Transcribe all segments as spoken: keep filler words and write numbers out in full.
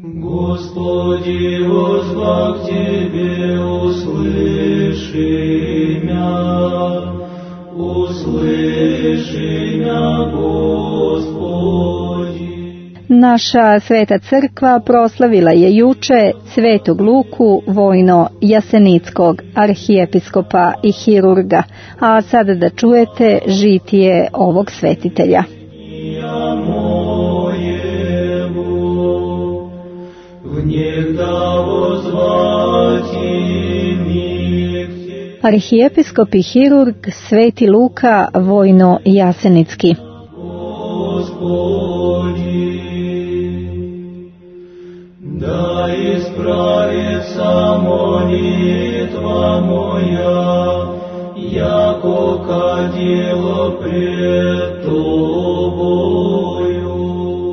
Господи, воззвав Тебе, услыши меня, услыши меня, Господи. Naša Sveta crkva proslavila je juče Svetog Luku, vojno-jasenickog arhijepiskopa i hirurga, a sada da čujete žitije ovog svetitelja. Arhijepiskop i hirurg Sveti Luka, vojno-jasenicki. Да исправится молитва моя, яко кадило пред Тобою.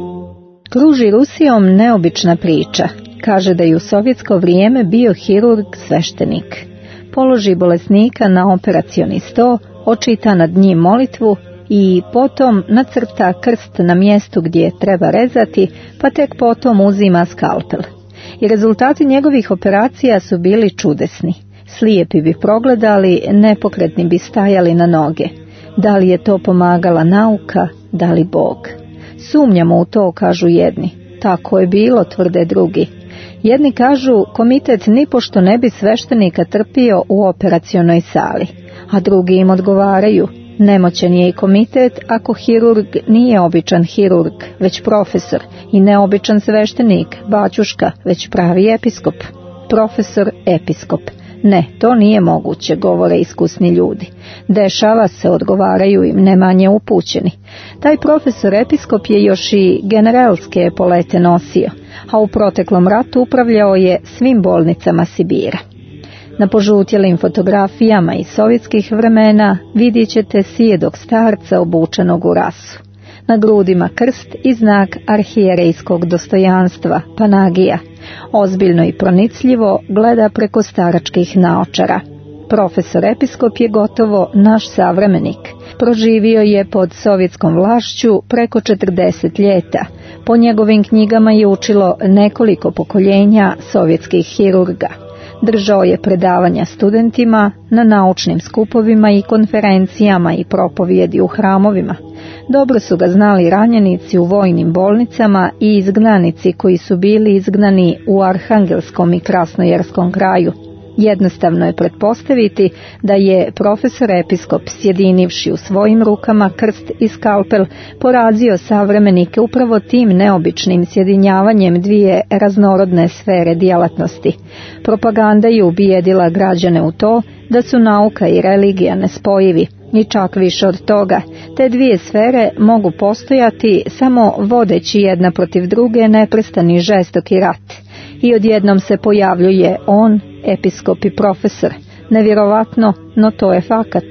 Kruži Rusijom neobična priča. Kaže da je u sovjetsko vrijeme bio hirurg sveštenik. Položi bolesnika na operacioni sto, očita nad njim molitvu i potom nacrta krst na mjestu gdje treba rezati, pa tek potom uzima skalpel. I rezultati njegovih operacija su bili čudesni. Slijepi bi progledali, nepokretni bi stajali na noge. Da li je to pomagala nauka, da li Bog? Sumnjamo u to, kažu jedni. Tako je bilo, tvrde drugi. Jedni kažu, komitet nipošto ne bi sveštenika trpio u operacionoj sali, a drugi im odgovaraju, nemoćan je i komitet ako hirurg nije običan hirurg, već profesor, i neobičan sveštenik, baćuška, već pravi episkop. Profesor, episkop. Ne, to nije moguće, govore iskusni ljudi. Dešava se, odgovaraju im ne manje upućeni. Taj profesor episkop je još i generalske epolete nosio, a u proteklom ratu upravljao je svim bolnicama Sibira. Na požutjelim fotografijama iz sovjetskih vremena vidjet ćete sijedog starca obučenog u rasu. Na grudima krst i znak arhijerejskog dostojanstva, panagija. Ozbiljno i pronicljivo gleda preko staračkih naočara. Profesor episkop je gotovo naš savremenik. Proživio je pod sovjetskom vlašću preko četrdeset ljeta. Po njegovim knjigama je učilo nekoliko pokoljenja sovjetskih hirurga. Držao je predavanja studentima na naučnim skupovima i konferencijama i propovjedi u hramovima. Dobro su ga znali ranjenici u vojnim bolnicama i izgnanici koji su bili izgnani u Arhangelskom i Krasnojarskom kraju. Jednostavno je pretpostaviti da je profesor episkop, sjedinivši u svojim rukama krst i skalpel, porazio savremenike upravo tim neobičnim sjedinjavanjem dvije raznorodne sfere djelatnosti. Propaganda je ubijedila građane u to da su nauka i religija nespojivi. I čak više od toga, te dvije sfere mogu postojati samo vodeći jedna protiv druge neprestani žestoki rat. I odjednom se pojavljuje on, episkop i profesor. Nevjerovatno, no to je fakat.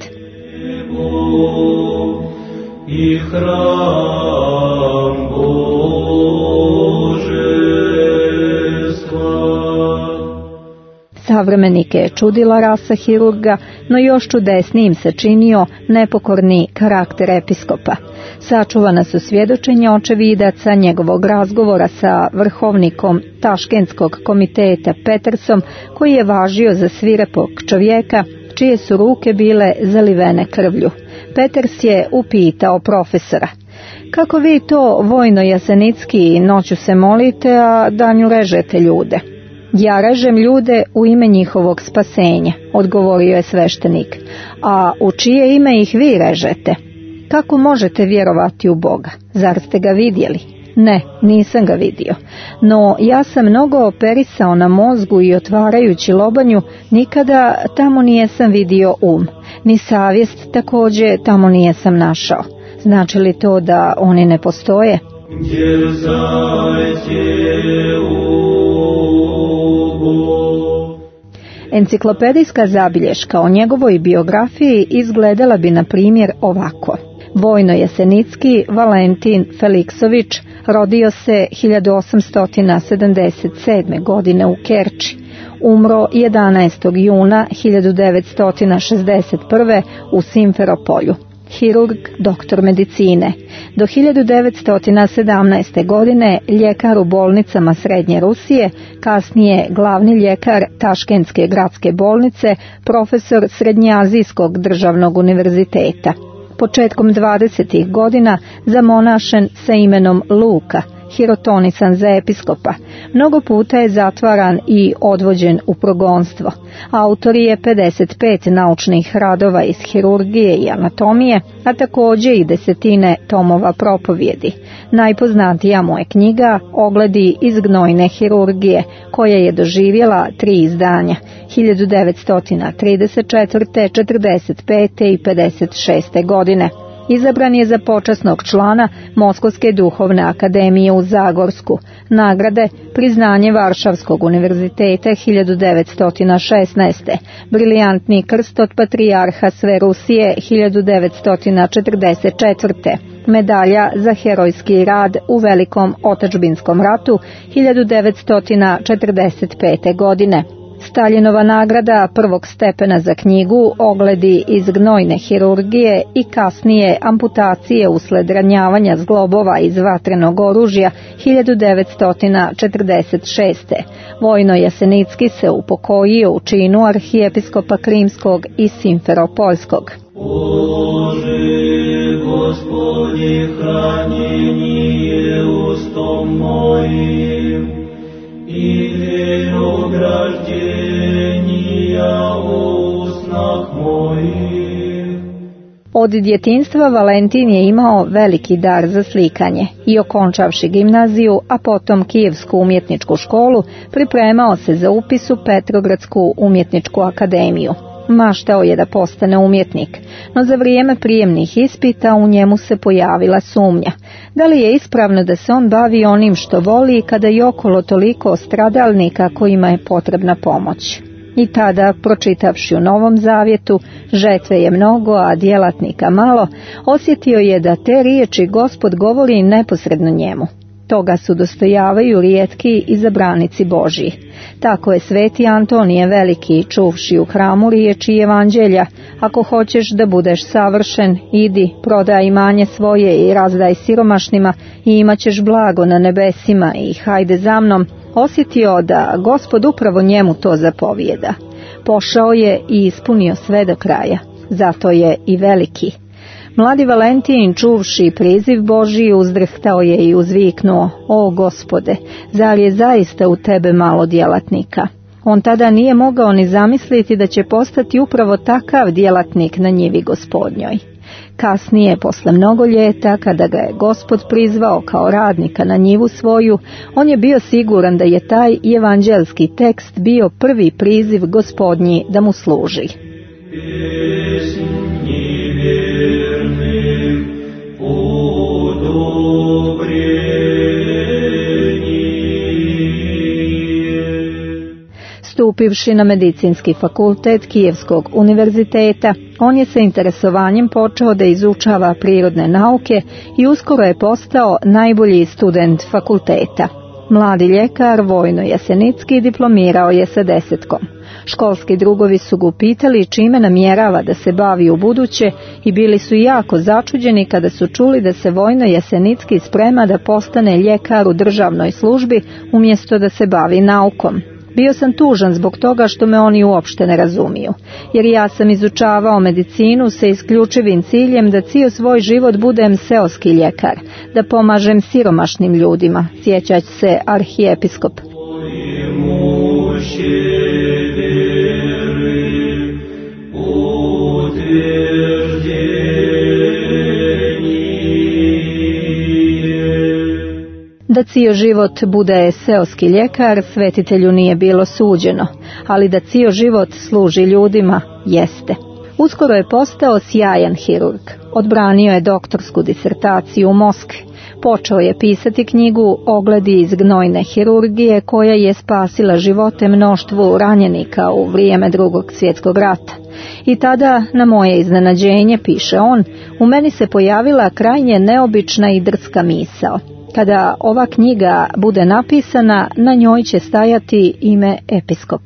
I hram Božestva. Savremenike je čudila rasa hirurga, no još čudesnijim se činio nepokorni karakter episkopa. Sačuvana su svjedočenja očevidaca njegovog razgovora sa vrhovnikom Taškentskog komiteta Petersom, koji je važio za svirepog čovjeka, čije su ruke bile zalivene krvlju. Peters je upitao profesora: kako vi to vojno-jasenicki noću se molite, a danju režete ljude? Ja režem ljude u ime njihovog spasenja, odgovorio je sveštenik. A u čije ime ih vi režete? Kako možete vjerovati u Boga? Zar ste ga vidjeli? Ne, nisam ga vidio. No ja sam mnogo operisao na mozgu i otvarajući lobanju, nikada tamo nijesam vidio um. Ni savjest također tamo nijesam našao. Znači li to da oni ne postoje? Enciklopedijska zabilješka o njegovoj biografiji izgledala bi na primjer ovako. Vojno-jasenicki Valentin Feliksović rodio se hiljadu osamsto sedamdeset sedme. godine u Kerči. Umro jedanaestog juna hiljadu devetsto šezdeset prve. u Simferopolju. hirurg, doktor medicine. Do hiljadu devetsto sedamnaeste. godine ljekar u bolnicama Srednje Rusije, kasnije glavni ljekar Taškentske gradske bolnice, profesor Srednjeazijskog državnog univerziteta. Početkom dvadesetih godina zamonašen sa imenom Luka, hirotonisan za episkopa. Mnogo puta je zatvaran i odvođen u progonstvo. Autor je pedeset pet naučnih radova iz hirurgije i anatomije, a također i desetine tomova propovjedi. Najpoznatija mu je knjiga Ogledi iz gnojne hirurgije, koja je doživjela tri izdanja, hiljadu devetsto trideset četvrte. četrdeset pete i pedeset šeste. godine. Izabran je za počasnog člana Moskovske duhovne akademije u Zagorsku, nagrade priznanje Varšavskog univerziteta hiljadu devetsto šesnaeste. Briljantni krst od patrijarha sve Rusije hiljadu devetsto četrdeset četvrte. Medalja za herojski rad u Velikom otadžbinskom ratu hiljadu devetsto četrdeset pete. godine. Staljinova nagrada prvog stepena za knjigu Ogledi iz gnojne hirurgije i kasnije amputacije usled ranjavanja zglobova iz vatrenog oružja hiljadu devetsto četrdeset šeste. Vojno Jasenicki se upokojio u činu arhijepiskopa Krimskog i Simferopoljskog. Bože, Gospodi, hranjenje ustom mojim i ogраждения устнах моих. Od djetinjstva Valentin je imao veliki dar za slikanje i okončavši gimnaziju, a potom Kijevsku umjetničku školu, pripremao se za upis u Petrogradsku umjetničku akademiju. Maštao je da postane umjetnik, no za vrijeme prijemnih ispita u njemu se pojavila sumnja. Da li je ispravno da se on bavi onim što voli kada je okolo toliko stradalnika kojima je potrebna pomoć? I tada, pročitavši u Novom Zavjetu, žetve je mnogo, a djelatnika malo, osjetio je da te riječi Gospod govori neposredno njemu. Toga su dostojavaju rijetki izabranici Božji. Tako je sveti Antonije Veliki, čuvši u hramu riječi evanđelja: ako hoćeš da budeš savršen, idi, prodaj imanje svoje i razdaj siromašnima i imat ćeš blago na nebesima i hajde za mnom, osjetio da Gospod upravo njemu to zapovijeda. Pošao je i ispunio sve do kraja. Zato je i veliki. Mladi Valentin, čuvši priziv Božji, uzdrhtao je i uzviknuo: o Gospode, zar je zaista u tebe malo djelatnika? On tada nije mogao ni zamisliti da će postati upravo takav djelatnik na njivi Gospodnjoj. Kasnije, posle mnogo ljeta, kada ga je Gospod prizvao kao radnika na njivu svoju, on je bio siguran da je taj evanđelski tekst bio prvi priziv Gospodnji da mu služi. Stupivši na medicinski fakultet Kijevskog univerziteta, on je sa interesovanjem počeo da izučava prirodne nauke i uskoro je postao najbolji student fakulteta. Mladi ljekar Vojno Jasenicki diplomirao je sa desetkom. Školski drugovi su ga pitali čime namjerava da se bavi u buduće i bili su jako začuđeni kada su čuli da se Vojno Jasenicki sprema da postane ljekar u državnoj službi umjesto da se bavi naukom. Bio sam tužan zbog toga što me oni uopšte ne razumiju, jer ja sam izučavao medicinu sa isključivim ciljem da cijel svoj život budem seoski ljekar, da pomažem siromašnim ljudima, sjeća se arhijepiskop. Da cijel život bude seoski ljekar, svetitelju nije bilo suđeno, ali da cijel život služi ljudima, jeste. Uskoro je postao sjajan hirurg. Odbranio je doktorsku disertaciju u Moskvi. Počeo je pisati knjigu Ogledi iz gnojne hirurgije, koja je spasila živote mnoštvu ranjenika u vrijeme Drugog svjetskog rata. I tada, na moje iznenađenje, piše on, u meni se pojavila krajnje neobična i drska misao. Kada ova knjiga bude napisana, na njoj će stajati ime episkopa.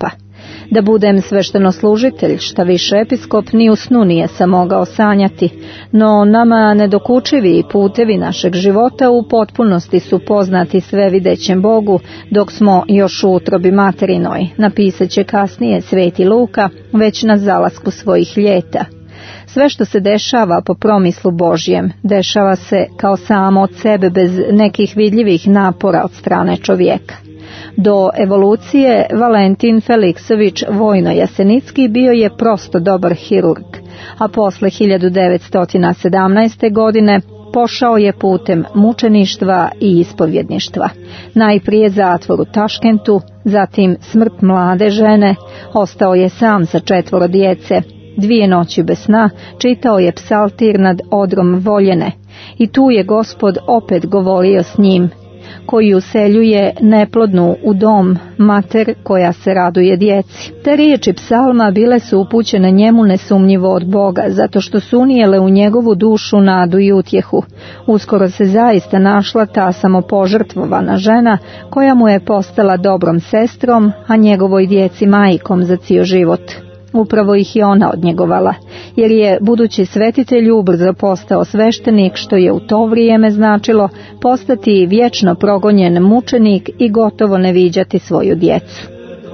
Da budem sveštenoslužitelj, šta više episkop, ni u snu nije sam mogao sanjati, no nama nedokučivi putevi našeg života u potpunosti su poznati svevidećem Bogu dok smo još u utrobi materinoj, napisat će kasnije sveti Luka, već na zalasku svojih ljeta. Sve što se dešava po promislu Božjem, dešava se kao samo od sebe bez nekih vidljivih napora od strane čovjeka. Do evolucije Valentin Feliksović Vojno-Jasenicki bio je prosto dobar hirurg, a posle hiljadu devetsto sedamnaeste. godine pošao je putem mučeništva i ispovjedništva. Najprije zatvor u Taškentu, zatim smrt mlade žene, ostao je sam sa četvoro djece. Dvije noći bez sna čitao je psaltir nad odrom Voljene i tu je Gospod opet govorio s njim, koji useljuje neplodnu u dom mater koja se raduje djeci. Te riječi psalma bile su upućene njemu nesumnjivo od Boga, zato što su unijele u njegovu dušu nadu i utjehu. Uskoro se zaista našla ta samopožrtvovana žena koja mu je postala dobrom sestrom, a njegovoj djeci majkom za cijel život. Upravo ih je ona odnjegovala, jer je budući svetitelj ubrzo postao sveštenik, što je u to vrijeme značilo postati vječno progonjen mučenik i gotovo ne viđati svoju djecu.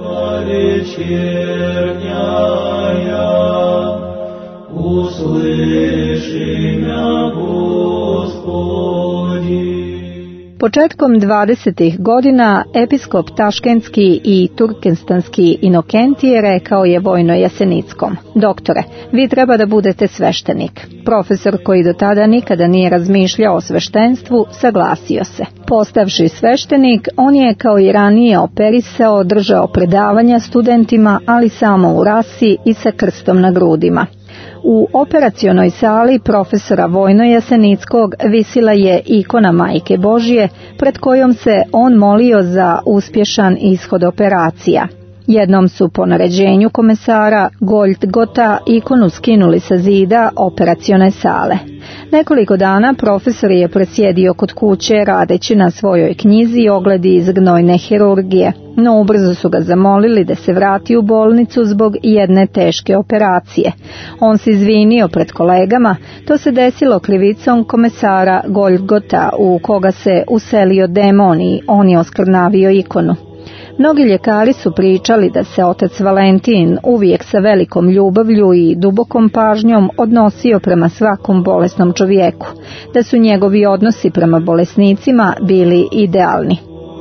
Početkom dvadesetih godina episkop Taškenski i Turkestanski Inokentije rekao je Vojno-Jasenickom: doktore, vi treba da budete sveštenik. Profesor, koji do tada nikada nije razmišljao o sveštenstvu, saglasio se. Postavši sveštenik, on je kao i ranije operisao, držao predavanja studentima, ali samo u rasi i sa krstom na grudima. U operacionoj sali profesora Vojno-Jasenickog visila je ikona Majke Božje, pred kojom se on molio za uspješan ishod operacija. Jednom su po naređenju komesara Goldgota ikonu skinuli sa zida operacione sale. Nekoliko dana profesor je presjedio kod kuće radeći na svojoj knjizi Ogledi iz gnojne hirurgije, no ubrzo su ga zamolili da se vrati u bolnicu zbog jedne teške operacije. On se izvinio pred kolegama, to se desilo krivicom komesara Goldgota u koga se uselio demon i on je oskrnavio ikonu. Mnogi ljekari su pričali da se otac Valentin uvijek sa velikom ljubavlju i dubokom pažnjom odnosio prema svakom bolesnom čovjeku, da su njegovi odnosi prema bolesnicima bili idealni.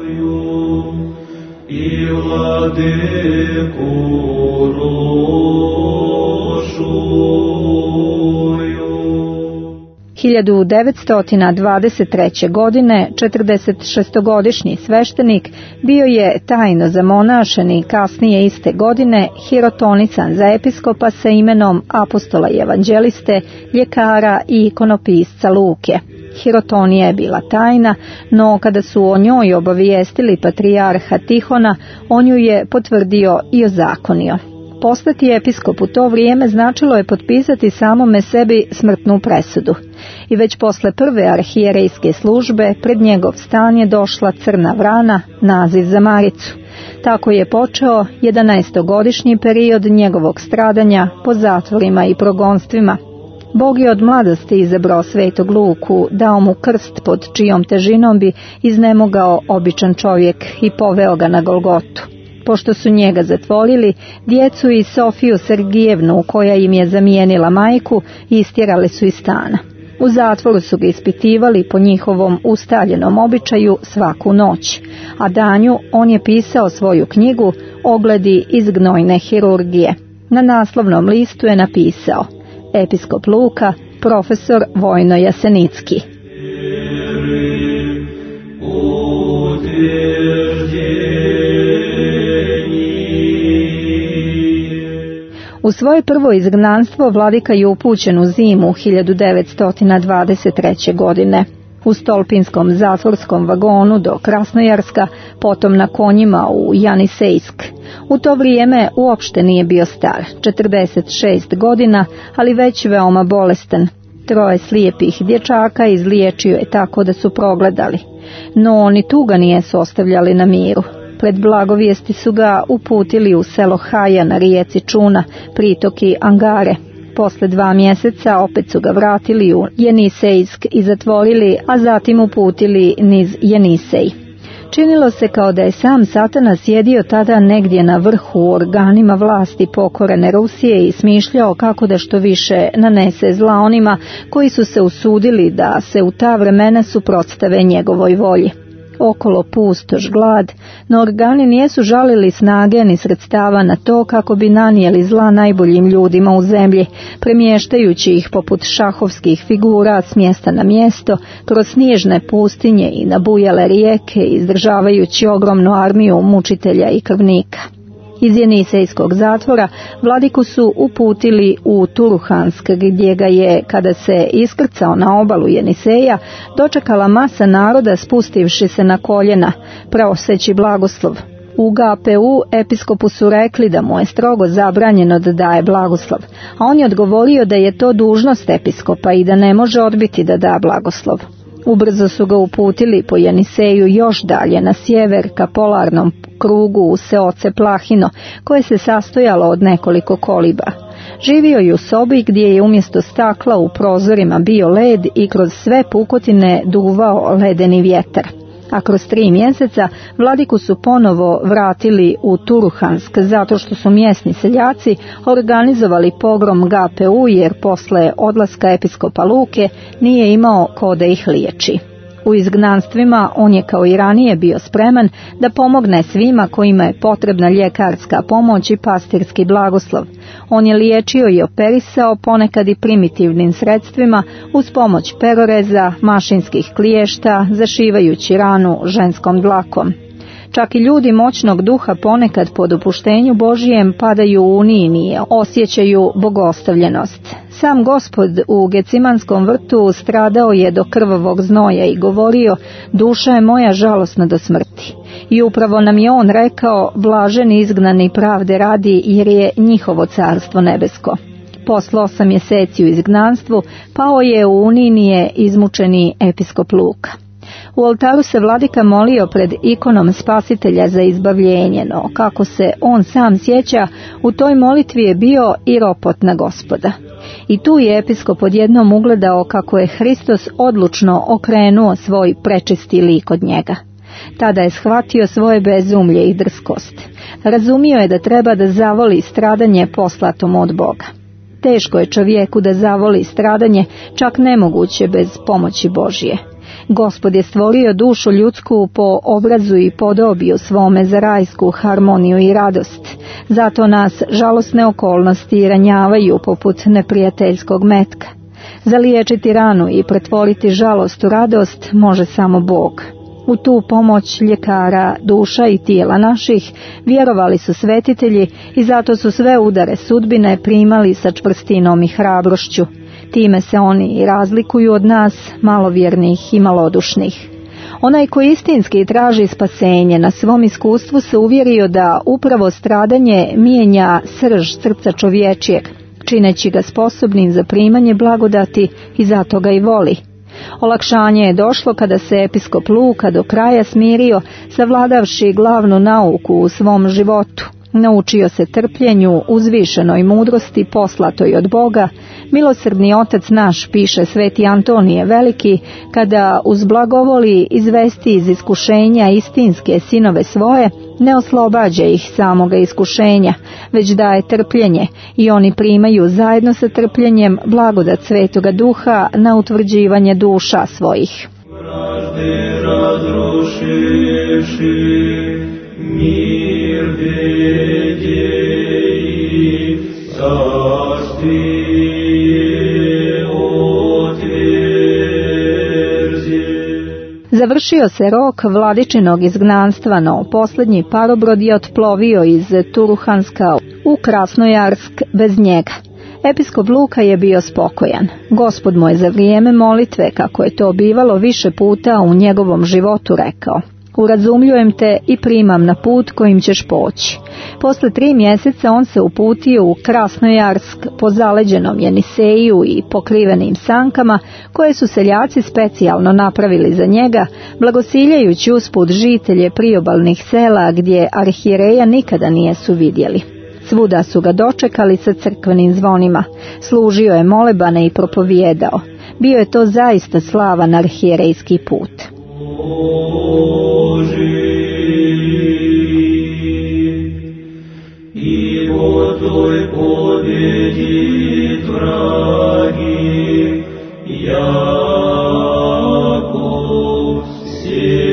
hiljadu devetsto dvadeset treće. godine četrdesetšestogodišnji sveštenik bio je tajno zamonašen i kasnije iste godine hirotonican za episkopa sa imenom apostola i evanđeliste, ljekara i ikonopisca Luke. Hirotonija je bila tajna, no kada su o njoj obavijestili patrijarha Tihona, on ju je potvrdio i ozakonio. Postati episkop u to vrijeme značilo je potpisati samome sebi smrtnu presudu. I već posle prve arhijerejske službe pred njegov stan je došla crna vrana, naziv za Maricu. Tako je počeo jedanaestogodišnji period njegovog stradanja po zatvorima i progonstvima. Bog je od mladosti izabrao svetog Luku, dao mu krst pod čijom težinom bi iznemogao običan čovjek i poveo ga na Golgotu. Pošto su njega zatvorili, djecu i Sofiju Sergijevnu, koja im je zamijenila majku, istjerali su iz stana. U zatvoru su ga ispitivali po njihovom ustaljenom običaju svaku noć, a danju on je pisao svoju knjigu Ogledi iz gnojne hirurgije. Na naslovnom listu je napisao: Episkop Luka, profesor Vojno-Jasenicki. U svoje prvo izgnanstvo vladika je upućen u zimu hiljadu devetsto dvadeset treće. godine. U stolpinskom zatvorskom vagonu do Krasnojarska, potom na konjima u Janisejsk. U to vrijeme uopšte nije bio star, četrdeset šest godina, ali već veoma bolestan. Troje slijepih dječaka izliječio je tako da su progledali. No oni tu ga nijesu ostavljali na miru. Pred blagovijesti su ga uputili u selo Haja na rijeci Čuna, pritoki Angare. Posle dva mjeseca opet su ga vratili u Jenisejsk i zatvorili, a zatim uputili niz Jenisej. Činilo se kao da je sam Satana sjedio tada negdje na vrhu u organima vlasti pokorene Rusije i smišljao kako da što više nanese zla onima koji su se usudili da se u ta vremena suprotstave njegovoj volji. Okolo pustoš, glad, no organi nijesu žalili snage ni sredstava na to kako bi nanijeli zla najboljim ljudima u zemlji, premještajući ih poput šahovskih figura s mjesta na mjesto, kroz snježne pustinje i nabujale rijeke, izdržavajući ogromnu armiju mučitelja i krvnika. Iz Jenisejskog zatvora vladiku su uputili u Turuhansk, gdje ga je, kada se iskrcao na obalu Jeniseja, dočekala masa naroda spustivši se na koljena, proseći blagoslov. U G P U episkopu su rekli da mu je strogo zabranjeno da daje blagoslov, a on je odgovorio da je to dužnost episkopa i da ne može odbiti da da blagoslov. Ubrzo su ga uputili po Jeniseju još dalje na sjever ka polarnom krugu u seoce Plahino, koje se sastojalo od nekoliko koliba. Živio je u sobi gdje je umjesto stakla u prozorima bio led i kroz sve pukotine duvao ledeni vjetar. A kroz tri mjeseca vladiku su ponovo vratili u Turuhansk zato što su mjesni seljaci organizovali pogrom G P U jer posle odlaska episkopa Luke nije imao ko da ih liječi. U izgnanstvima on je kao i ranije bio spreman da pomogne svima kojima je potrebna ljekarska pomoć i pastirski blagoslov. On je liječio i operisao ponekad i primitivnim sredstvima uz pomoć peroreza, mašinskih kliješta, zašivajući ranu ženskom dlakom. Čak i ljudi moćnog duha ponekad po dopuštenju Božijem padaju u unije, osjećaju bogostavljenost. Sam Gospod u Gecimanskom vrtu stradao je do krvavog znoja i govorio: duša je moja žalosna do smrti. I upravo nam je on rekao: blaženi izgnani pravde radi, jer je njihovo carstvo nebesko. Posle osam mjeseci u izgnanstvu pao je u uninije izmučeni episkop Luka. U oltaru se vladika molio pred ikonom Spasitelja za izbavljenje, no kako se on sam sjeća, u toj molitvi je bio i ropot na Gospoda. I tu je episkop odjednom ugledao kako je Hristos odlučno okrenuo svoj prečisti lik od njega. Tada je shvatio svoje bezumlje i drskost. Razumio je da treba da zavoli stradanje poslatom od Boga. Teško je čovjeku da zavoli stradanje, čak nemoguće bez pomoći Božje. Gospod je stvorio dušu ljudsku po obrazu i podobiju svome za rajsku harmoniju i radost. Zato nas žalosne okolnosti ranjavaju poput neprijateljskog metka. Zaliječiti ranu i pretvoriti žalost u radost može samo Bog. U tu pomoć ljekara duša i tijela naših vjerovali su svetitelji i zato su sve udare sudbine primali sa čvrstinom i hrabrošću. Time se oni i razlikuju od nas, malovjernih i malodušnih. Onaj koji istinski traži spasenje, na svom iskustvu se uvjerio da upravo stradanje mijenja srž srca čovječijeg, čineći ga sposobnim za primanje blagodati i zato ga i voli. Olakšanje je došlo kada se episkop Luka do kraja smirio, savladavši glavnu nauku u svom životu. Naučio se trpljenju, uzvišenoj mudrosti poslatoj od Boga. Milosrdni otac naš, piše sveti Antonije Veliki, kada uz blagovoli izvesti iz iskušenja istinske sinove svoje, ne oslobađa ih samoga iskušenja, već daje trpljenje i oni primaju zajedno sa trpljenjem blagodat Svetoga Duha na utvrđivanje duša svojih. Vražde razrušivši, mir vedjeji, carstije otverzje. Završio se rok vladičinog izgnanstva, no posljednji parobrod je otplovio iz Turuhanska u Krasnojarsk bez njega. Episkop Luka je bio spokojan. Gospod mu je za vrijeme molitve, kako je to bivalo više puta u njegovom životu, rekao: Urazumljujem te i primam na put kojim ćeš poći. Posle tri mjeseca on se uputio u Krasnojarsk po zaleđenom Jeniseju i pokrivenim sankama koje su seljaci specijalno napravili za njega, blagosiljajući usput žitelje priobalnih sela gdje arhijereja nikada nijesu vidjeli. Svuda su ga dočekali sa crkvenim zvonima, služio je molebane i propovijedao. Bio je to zaista slavan arhijerejski put. I po toj pobjedi dragi, jako se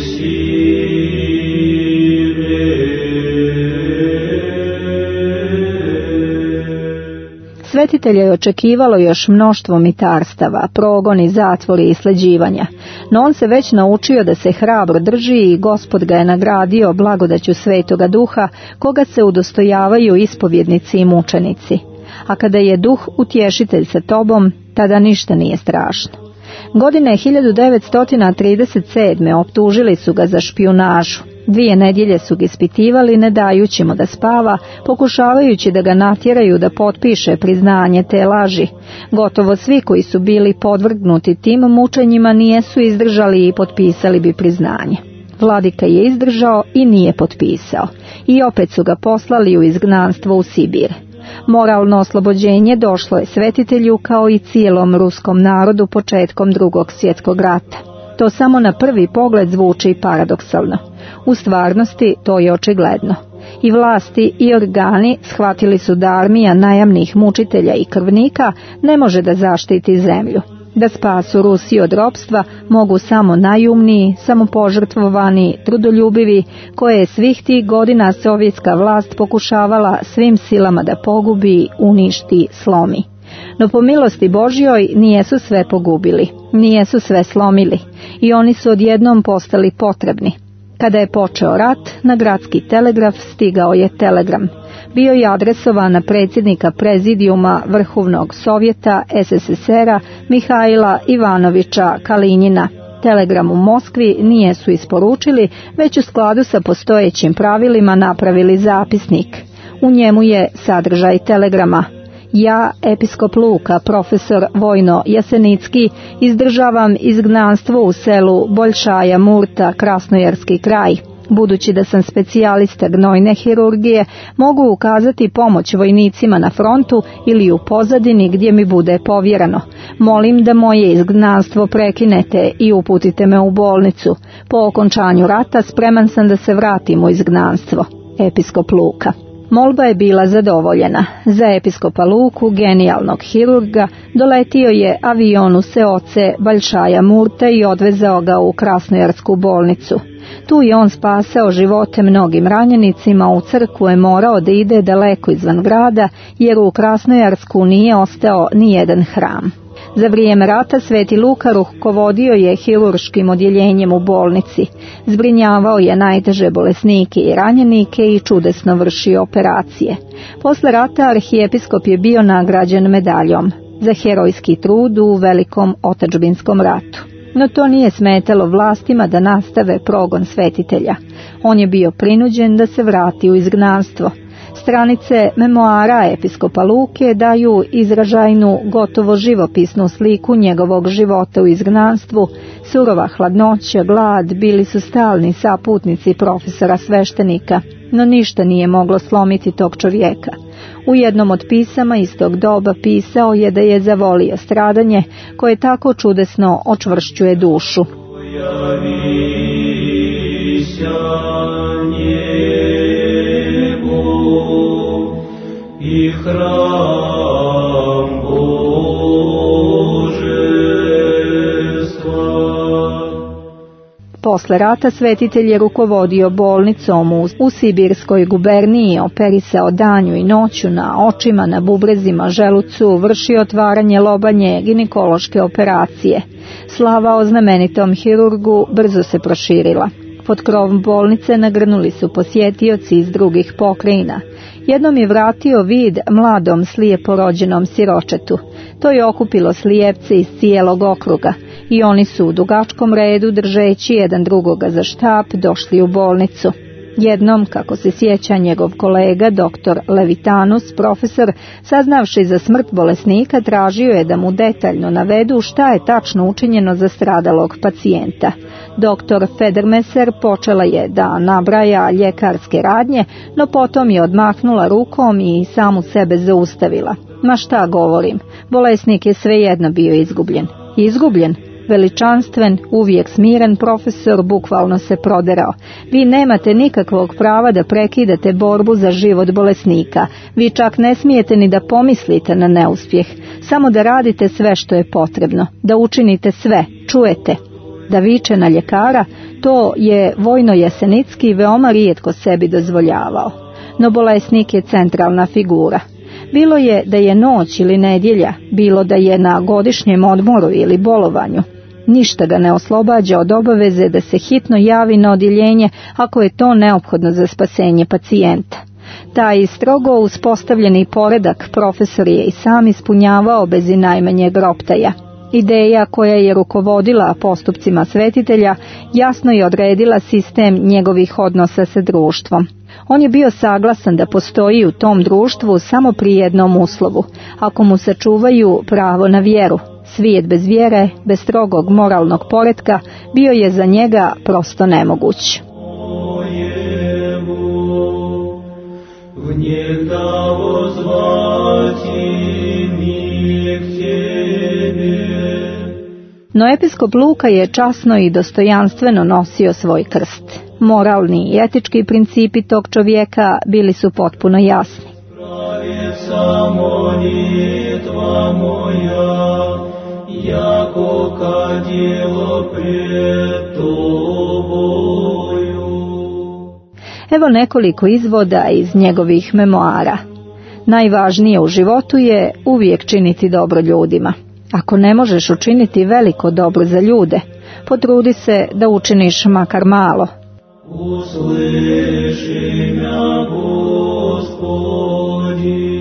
Svetitelja je očekivalo još mnoštvo mitarstava, progoni, zatvori i sleđivanja, no on se već naučio da se hrabro drži i Gospod ga je nagradio blagodaću Svetoga Duha, koga se udostojavaju ispovjednici i mučenici. A kada je Duh utješitelj sa tobom, tada ništa nije strašno. Godine hiljadu devetsto trideset sedme optužili su ga za špijunažu. Dvije nedjelje su ga ispitivali, ne dajući mu da spava, pokušavajući da ga natjeraju da potpiše priznanje te laži. Gotovo svi koji su bili podvrgnuti tim mučenjima nijesu izdržali i potpisali bi priznanje. Vladika je izdržao i nije potpisao. I opet su ga poslali u izgnanstvo u Sibir. Moralno oslobođenje došlo je svetitelju kao i cijelom ruskom narodu početkom Drugog svjetskog rata. To samo na prvi pogled zvuči paradoksalno. U stvarnosti to je očigledno. I vlasti i organi shvatili su da armija najamnih mučitelja i krvnika ne može da zaštiti zemlju. Da spasu Rusiju od ropstva mogu samo najumniji, samopožrtvovani, trudoljubivi, koje je svih tih godina sovjetska vlast pokušavala svim silama da pogubi, uništi, slomi. No po milosti Božjoj nijesu sve pogubili, nijesu sve slomili i oni su odjednom postali potrebni. Kada je počeo rat, na gradski telegraf stigao je telegram. Bio je adresovan na predsjednika prezidijuma Vrhovnog sovjeta S S S R-a Mihajla Ivanovića Kalinjina. Telegram u Moskvi nijesu isporučili, već u skladu sa postojećim pravilima napravili zapisnik. U njemu je sadržaj telegrama: ja, episkop Luka, profesor Vojno Jasenicki, izdržavam izgnanstvo u selu Boljšaja Murta, Krasnojarski kraj. Budući da sam specijalista gnojne hirurgije, mogu ukazati pomoć vojnicima na frontu ili u pozadini gdje mi bude povjereno. Molim da moje izgnanstvo prekinete i uputite me u bolnicu. Po okončanju rata spreman sam da se vratim u izgnanstvo. Episkop Luka. Molba je bila zadovoljena. Za episkopa Luku, genijalnog hirurga, doletio je avion u seoce Boljšaja Murta i odvezao ga u Krasnojarsku bolnicu. Tu je on spasao živote mnogim ranjenicima, u crkvu je morao da ide daleko izvan grada, jer u Krasnojarsku nije ostao ni jedan hram. Za vrijeme rata Sveti Luka rukovodio je hirurškim odjeljenjem u bolnici, zbrinjavao je najteže bolesnike i ranjenike i čudesno vršio operacije. Posle rata arhijepiskop je bio nagrađen medaljom za herojski trud u velikom otadžbinskom ratu. No to nije smetalo vlastima da nastave progon svetitelja. On je bio prinuđen da se vrati u izgnanstvo. Stranice memoara episkopa Luke daju izražajnu, gotovo živopisnu sliku njegovog života u izgnanstvu. Surova hladnoća, glad bili su stalni saputnici profesora sveštenika, no ništa nije moglo slomiti tog čovjeka. U jednom od pisama iz tog doba pisao je da je zavolio stradanje koje tako čudesno očvršćuje dušu. I hram Božestva. Posle rata svetitelj je rukovodio bolnicom u, u Sibirskoj guberniji, operisao danju i noću na očima, na bubrezima, želucu, vršio otvaranje, lobanje, ginekološke operacije. Slava o znamenitom hirurgu brzo se proširila. Pod krovom bolnice nagrnuli su posjetioci iz drugih pokrajina. Jednom je vratio vid mladom slijepo rođenom siročetu. To je okupilo slijepce iz cijelog okruga i oni su u dugačkom redu, držeći jedan drugoga za štap, došli u bolnicu. Jednom, kako se sjeća njegov kolega, doktor Levitanus, profesor, saznavši za smrt bolesnika, tražio je da mu detaljno navedu šta je tačno učinjeno za stradalog pacijenta. Doktor Federmeser počela je da nabraja ljekarske radnje, no potom je odmahnula rukom i samu sebe zaustavila. Ma šta govorim, bolesnik je svejedno bio izgubljen. Izgubljen? Veličanstven, uvijek smiren profesor bukvalno se proderao. Vi nemate nikakvog prava da prekidate borbu za život bolesnika. Vi čak ne smijete ni da pomislite na neuspjeh. Samo da radite sve što je potrebno. Da učinite sve. Čujete? Da viče na ljekara, to je Vojno Jesenicki veoma rijetko sebi dozvoljavao. No bolesnik je centralna figura. Bilo je da je noć ili nedjelja, bilo da je na godišnjem odmoru ili bolovanju. Ništa ga ne oslobađa od obaveze da se hitno javi na odjeljenje ako je to neophodno za spasenje pacijenta. Taj strogo uspostavljeni poredak profesor je i sam ispunjavao bez i najmanjeg roptaja. Ideja koja je rukovodila postupcima svetitelja jasno je odredila sistem njegovih odnosa sa društvom. On je bio saglasan da postoji u tom društvu samo pri jednom uslovu, ako mu sačuvaju pravo na vjeru. Svijet bez vjere, bez strogog moralnog poretka, bio je za njega prosto nemoguć. No episkop Luka je časno i dostojanstveno nosio svoj krst. Moralni i etički principi tog čovjeka bili su potpuno jasni. Evo nekoliko izvoda iz njegovih memoara. Najvažnije u životu je uvijek činiti dobro ljudima. Ako ne možeš učiniti veliko dobro za ljude, potrudi se da učiniš makar malo. Usliši mja, Gospodi.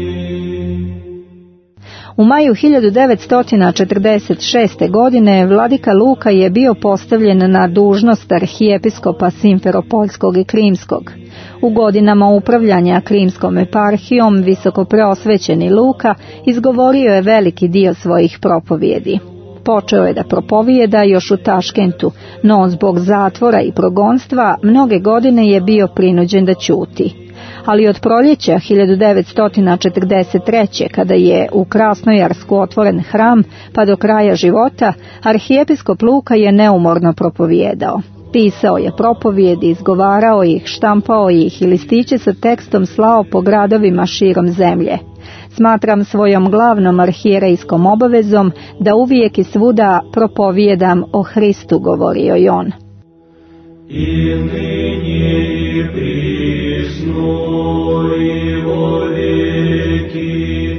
U maju hiljadu devetsto četrdeset šeste. godine vladika Luka je bio postavljen na dužnost arhijepiskopa Simferopoljskog i Krimskog. U godinama upravljanja Krimskom eparhijom visoko preosvećeni Luka izgovorio je veliki dio svojih propovjedi. Počeo je da propovijeda još u Taškentu, no zbog zatvora i progonstva mnoge godine je bio prinuđen da ćuti. Ali od proljeća hiljadu devetsto četrdeset treće. kada je u Krasnojarsku otvoren hram, pa do kraja života, arhijepiskop Luka je neumorno propovijedao. Pisao je propovijedi, izgovarao ih, štampao ih i listiće sa tekstom slao po gradovima širom zemlje. Smatram svojom glavnom arhijerejskom obavezom da uvijek i svuda propovijedam o Hristu, govorio je on. I nyní i priсно i vo veki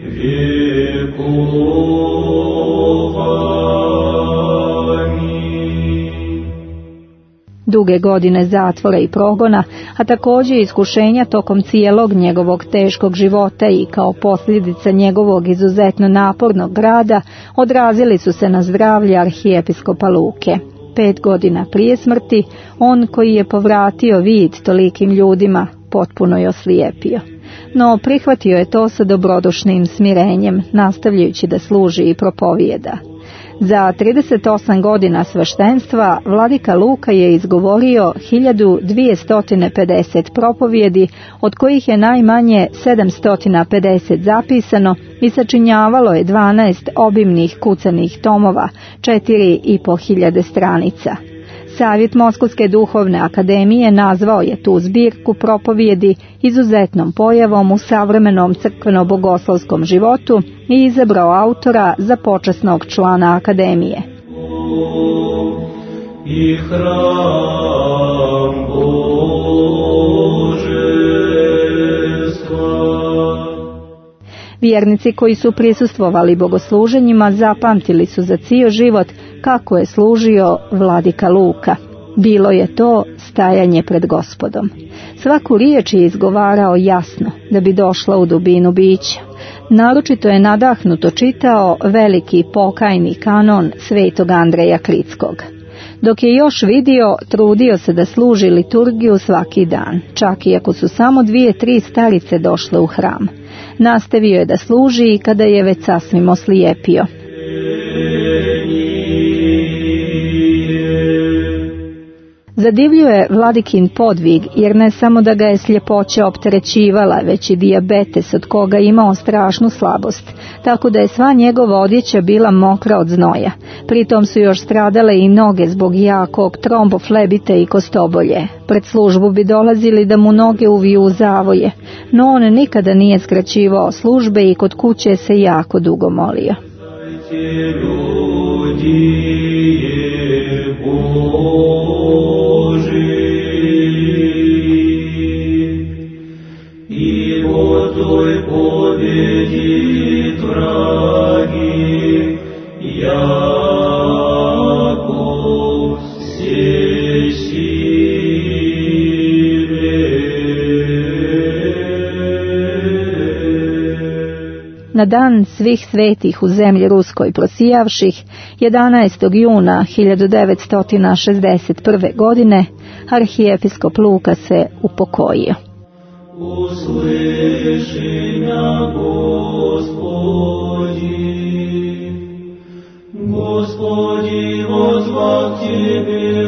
vekov. Amin. Duge godine zatvora i progona, a također iskušenja tokom cijelog njegovog teškog života i kao posljedica njegovog izuzetno napornog rada odrazili su se na zdravlje arhijepiskopa Luke. Pet godina prije smrti, on koji je povratio vid tolikim ljudima, potpuno je oslijepio. No prihvatio je to sa dobrodušnim smirenjem, nastavljajući da služi i propovijeda. Za trideset osam godina sveštenstva vladika Luka je izgovorio hiljadu dvjesto pedeset propovjedi, od kojih je najmanje sedamsto pedeset zapisano i sačinjavalo je dvanaest obimnih kucanih tomova, četiri i po hiljade stranica. Savjet Moskovske duhovne akademije nazvao je tu zbirku propovjedi izuzetnom pojavom u savremenom crkveno-bogoslovskom životu i izabrao autora za počasnog člana akademije. I hram Božestva. Vjernici koji su prisustvovali bogosluženjima zapamtili su za cijel život kako je služio vladika Luka. Bilo je to stajanje pred Gospodom. Svaku riječ je izgovarao jasno, da bi došla u dubinu bića. Naročito je nadahnuto čitao veliki pokajni kanon svetog Andreja Kritskog. Dok je još vidio, trudio se da služi liturgiju svaki dan, čak i ako su samo dvije, tri starice došle u hram. Nastavio je da služi i kada je već sasvim oslijepio. Zadivljuje vladikin podvig, jer ne samo da ga je sljepoća opterećivala, već i dijabetes od koga imao strašnu slabost, tako da je sva njegova odjeća bila mokra od znoja. Pritom su još stradale i noge zbog jakog tromboflebite i kostobolje. Pred službu bi dolazili da mu noge uviju u zavoje, no on nikada nije skraćivao službe i kod kuće se jako dugo molio. Na dan svih svetih u zemlji ruskoj prosijavših, jedanaestog juna hiljadu devetsto šezdeset prve. godine, arhijepiskop Luka se upokojio. Usliši mja, Gospodi, Gospodi, vozvah Tebe,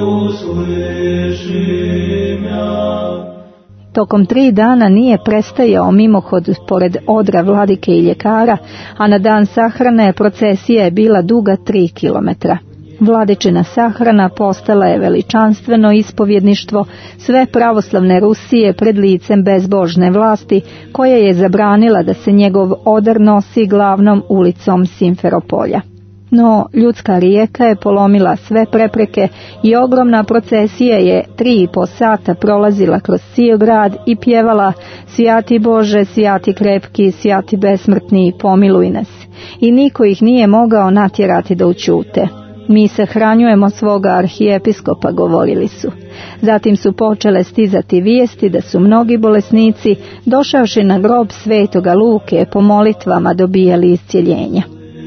usliši mja. Tokom tri dana nije prestajao mimohod pored odra vladike i ljekara, a na dan sahrane procesija je bila duga tri kilometra. Vladičina sahrana postala je veličanstveno ispovjedništvo sve pravoslavne Rusije pred licem bezbožne vlasti, koja je zabranila da se njegov odar nosi glavnom ulicom Simferopolja. No, ljudska rijeka je polomila sve prepreke i ogromna procesija je tri i po sata prolazila kroz cijel grad i pjevala Svjati Bože, svjati krepki, svjati besmrtni, pomiluj nas. I niko ih nije mogao natjerati da ućute. Mi sahranjujemo svoga arhijepiskopa, govorili su. Zatim su počele stizati vijesti da su mnogi bolesnici, došavši na grob svetoga Luke, po molitvama dobijali iscjeljenja.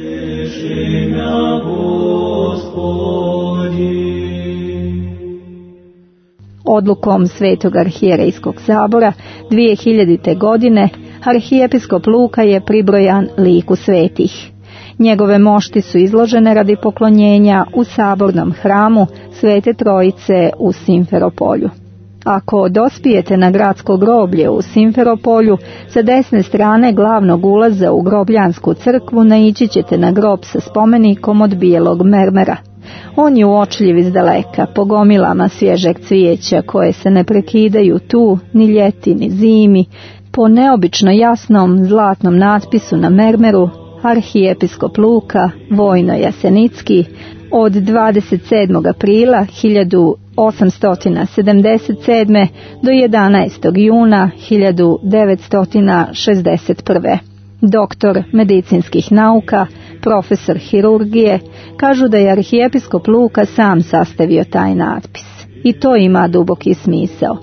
Odlukom Svetog arhijerejskog sabora dvije hiljadite. godine arhijepiskop Luka je pribrojan liku svetih. Njegove mošti su izložene radi poklonjenja u sabornom hramu Svete Trojice u Simferopolju. Ako dospijete na gradsko groblje u Simferopolju, sa desne strane glavnog ulaza u grobljansku crkvu naići ćete na grob sa spomenikom od bijelog mermera. On je uočljiv iz daleka, po gomilama svježeg cvijeća koje se ne prekidaju tu, ni ljeti, ni zimi, po neobično jasnom zlatnom natpisu na mermeru arhijepiskop Luka, vojno Jasenicki, od dvadeset sedmog aprila hiljadu osamsto sedamdeset sedme. do jedanaestog juna hiljadu devetsto šezdeset prve. Doktor medicinskih nauka, profesor hirurgije, kažu da je arhijepiskop Luka sam sastavio taj natpis. I to ima duboki smisao.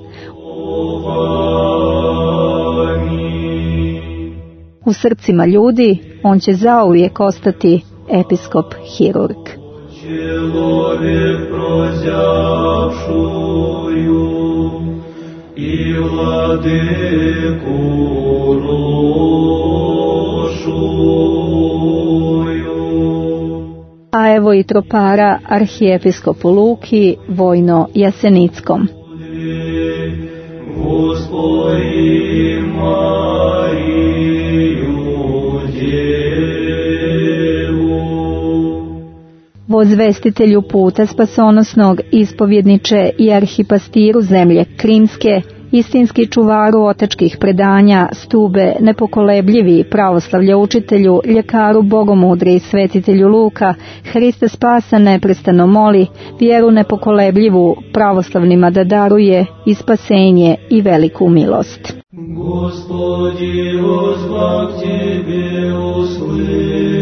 U srcima ljudi on će zauvijek ostati episkop hirurg. Человек прозявшую и владыку рошую. A evo i tropara arhijepiskopu Luki, vojno Jasenickom. Господи, Марию Деву. Vozvestitelju puta spasonosnog, ispovjedniče i arhipastiru zemlje Krimske, istinski čuvaru otačkih predanja, stube, nepokolebljivi pravoslavlja učitelju, ljekaru bogomudri, svetitelju Luka, Hrista spasa neprestano moli, vjeru nepokolebljivu pravoslavnima da daruje i spasenje i veliku milost. Господи, возвах Тебе,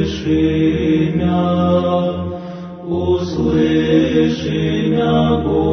услыши мя, услыши мя, Господи.